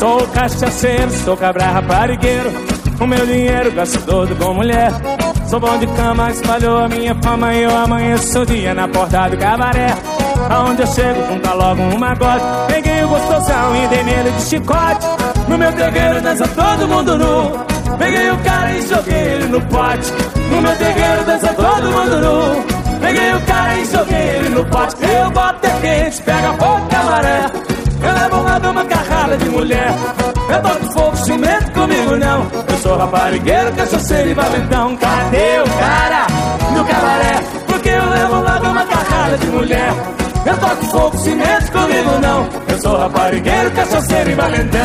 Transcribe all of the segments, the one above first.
Sou cachaceiro, sou cabra raparigueiro, o meu dinheiro gasto todo com mulher. Sou bom de cama, espalhou a minha fama e eu amanheço o dia na porta do cabaré. Aonde eu chego, junta logo um magote. Peguei o gostosão e dei nele de chicote. No meu terreiro dança todo mundo nu. Peguei o cara e joguei ele no pote. No meu terreiro dança todo mundo nu. Peguei o cara e joguei ele no pote. Eu boto é quente, pega fogo, camaré. Eu levo lá de uma carrada de mulher. Eu boto fogo, cimento comigo não. Eu sou raparigueiro, cachaceiro e valentão. Cadê o cara no cabaré? Porque eu levo lá de uma carrada de mulher. Eu toco fogo, cimento comigo não. Eu sou raparigueiro, cachaceiro e valentão.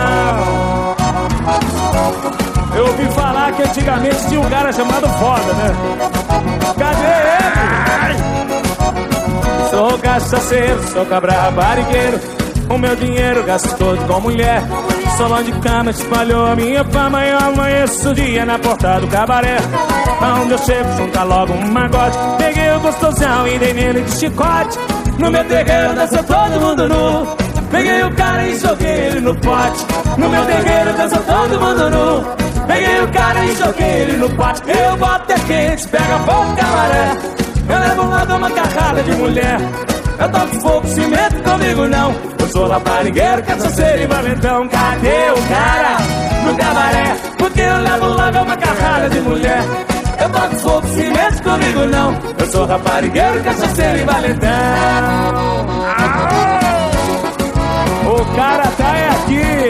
Eu ouvi falar que antigamente tinha um cara chamado Foda, né? Cadê ele? Sou cachaceiro, sou cabra raparigueiro, o meu dinheiro gasto todo com mulher. Solão de cama espalhou a minha fama e eu amanheço o dia na porta do cabaré. Aonde eu chego, junta logo um magote. Peguei o gostosão e dei nele de chicote. No meu terreiro dança todo mundo nu. Peguei o cara e joguei ele no pote. No meu terreiro dança todo mundo nu. Peguei o cara e joguei ele no pote. Eu boto é quente, pega fogo, camaré. Eu levo lá de uma carrada de mulher. Eu toco fogo, cimento comigo não. Eu sou raparigueiro, cachaceiro e valentão. Cadê o cara no cabaré? Porque eu levo lá de uma carrada de mulher. Eu toco fogo, cimento comigo não. Eu sou raparigueiro, cachaceiro e valentão. O cara tá aqui.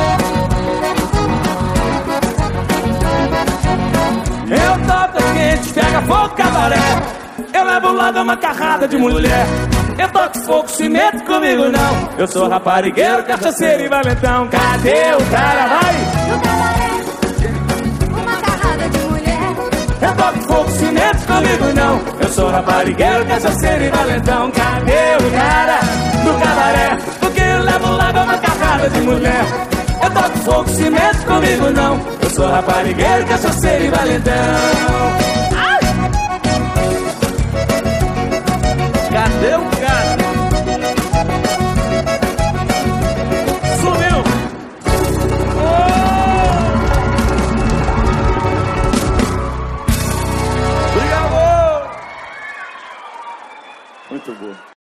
Eu toco quente, pega fogo, cabaré. Eu levo lá de uma carrada de mulher. Eu toco fogo, cimento comigo não. Eu sou raparigueiro, cachaceiro e valentão. Cadê o cara, vai? No cabaré, uma carrada de mulher. Eu toco fogo, cimento comigo não. Eu sou raparigueiro, cachaceiro e valentão. Cadê o cara do cabaré? Porque eu levo lá de uma carrada de mulher. Eu toco fogo, cimento comigo não. Eu sou raparigueiro, cachaceiro e valentão. Cadê o cara? Sumiu! Obrigado! Muito bom.